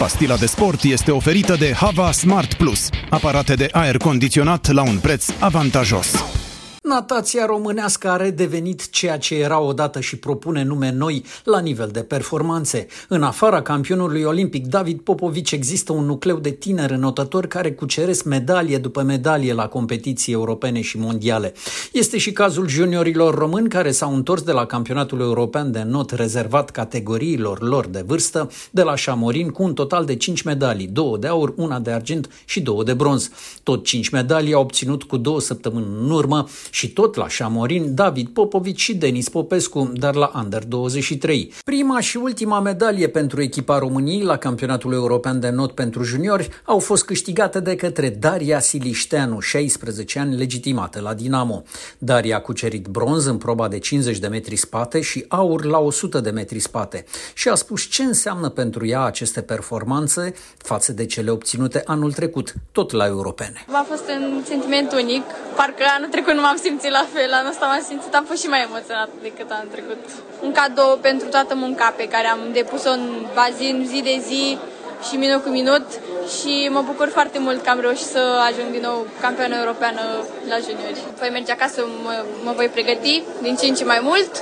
Pastila de sport este oferită de Hava Smart Plus, aparate de aer condiționat la un preț avantajos. Natația românească a redevenit ceea ce era odată și propune nume noi la nivel de performanțe. În afara campionului olimpic David Popovici există un nucleu de tineri înotători care cuceresc medalie după medalie la competiții europene și mondiale. Este și cazul juniorilor români care s-au întors de la campionatul european de înot rezervat categoriilor lor de vârstă de la Șamorin cu un total de 5 medalii, 2 de aur, 1 de argint și 2 de bronz. Tot 5 medalii au obținut cu 2 săptămâni în urmă și tot la Șamorin, David Popovici și Denis Popescu, dar la Under 23. Prima și ultima medalie pentru echipa României la campionatul european de not pentru juniori au fost câștigate de către Daria Silișteanu, 16 ani, legitimată la Dinamo. Daria a cucerit bronz în proba de 50 de metri spate și aur la 100 de metri spate și a spus ce înseamnă pentru ea aceste performanțe față de cele obținute anul trecut, tot la europene. A fost un sentiment unic, parcă anul trecut nu m-am simțit la fel, anul ăsta m-am simțit, am fost și mai emoționat decât anul trecut. Un cadou pentru toată munca pe care am depus-o în bazin zi de zi și minut cu minut și mă bucur foarte mult că am reușit să ajung din nou campioană europeană la juniori. Voi merge acasă, mă voi pregăti din ce în ce mai mult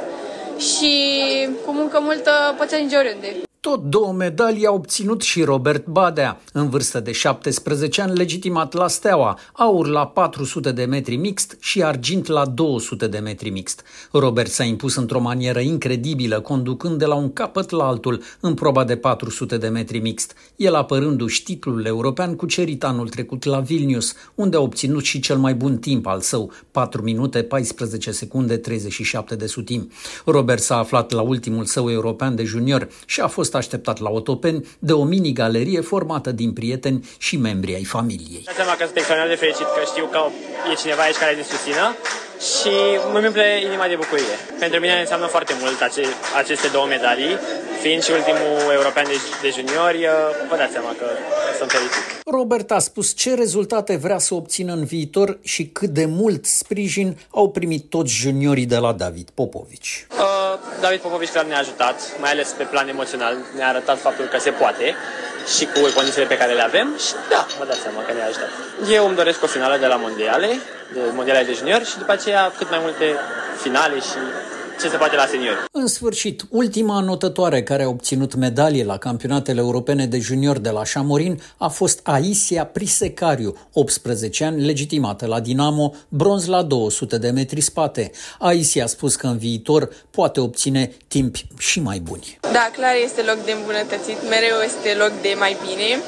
și cu muncă multă poți ajunge oriunde. Tot 2 medalii a obținut și Robert Badea, în vârstă de 17 ani, legitimat la Steaua, aur la 400 de metri mixt și argint la 200 de metri mixt. Robert s-a impus într-o manieră incredibilă, conducând de la un capăt la altul în proba de 400 de metri mixt, el apărându-și titlul european cucerit anul trecut la Vilnius, unde a obținut și cel mai bun timp al său, 4 minute 14 secunde 37 de sutimi. Robert s-a aflat la ultimul său european de junior și a fost așteptat la Otopeni de o mini-galerie formată din prieteni și membri ai familiei. Dați seama că sunt extraordinar de fericit că știu că e cineva aici care ne susțină și mă umple inima de bucurie. Pentru mine înseamnă foarte mult aceste 2 medalii, fiind și ultimul european de juniori, vă dați seama că sunt fericit. Robert a spus ce rezultate vrea să obțină în viitor și cât de mult sprijin au primit toți juniorii de la David Popovici. David Popovici clar ne-a ajutat, mai ales pe plan emoțional, ne-a arătat faptul că se poate și cu condițiile pe care le avem și da, vă dați seama că ne-a ajutat. Eu îmi doresc o finală de la mondiale de juniori și după aceea cât mai multe finale și ce se poate la seniori. În sfârșit, ultima anotătoare care a obținut medalie la campionatele europene de juniori de la Șamorin a fost Aisia Prisecariu, 18 ani, legitimată la Dinamo, bronz la 200 de metri spate. Aisia a spus că în viitor poate obține timpi și mai buni. Da, clar este loc de îmbunătățit, mereu este loc de mai bine.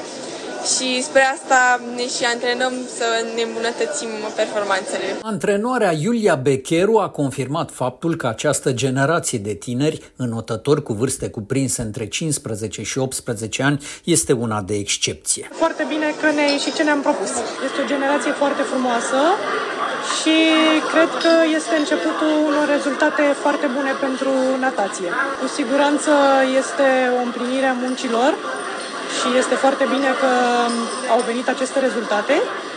Și spre asta ne și antrenăm să ne îmbunătățim performanțele. Antrenoarea Iulia Becheru a confirmat faptul că această generație de tineri, înotători cu vârste cuprinse între 15 și 18 ani, este una de excepție. Foarte bine că ne-a ieșit ce ne-am propus. Este o generație foarte frumoasă și cred că este începutul unor rezultate foarte bune pentru natație. Cu siguranță este o împlinire a muncilor. Și este foarte bine că au venit aceste rezultate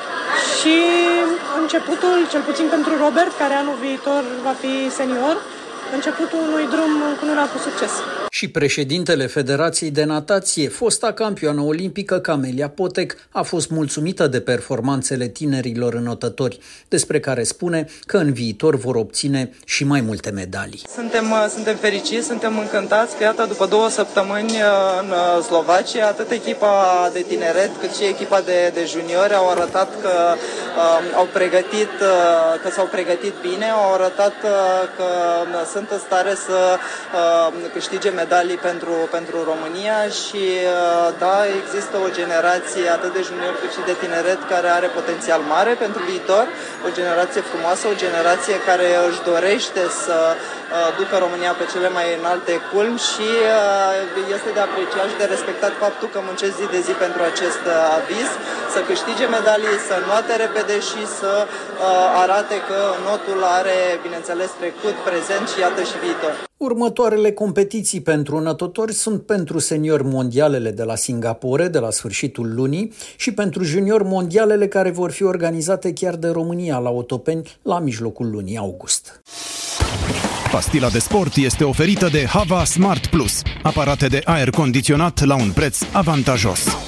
și începutul, cel puțin pentru Robert, care anul viitor va fi senior, începutul unui drum încununat cu succes. Și președintele Federației de Natație, fosta campioană olimpică Camelia Potec, a fost mulțumită de performanțele tinerilor înotători, despre care spune că în viitor vor obține și mai multe medalii. Suntem fericiți, suntem încântați că iată după 2 săptămâni în Slovacia, atât echipa de tineret cât și echipa de juniori au arătat că s-au pregătit bine, au arătat că sunt în stare să câștige medalii pentru România și da, există o generație atât de juniori cât și de tineret care are potențial mare pentru viitor, o generație frumoasă, o generație care își dorește să ducă România pe cele mai înalte culmi și este de apreciat și de respectat faptul că muncesc zi de zi pentru acest aviz, să câștige medalii, să înoate repede și să arate că notul are, bineînțeles, trecut, prezent și iată și viitor. Următoarele competiții pentru înotători sunt pentru seniori mondialele de la Singapore de la sfârșitul lunii și pentru juniori mondialele care vor fi organizate chiar de România la Otopeni la mijlocul lunii august. Pastila de sport este oferită de Hava Smart Plus, aparate de aer condiționat la un preț avantajos.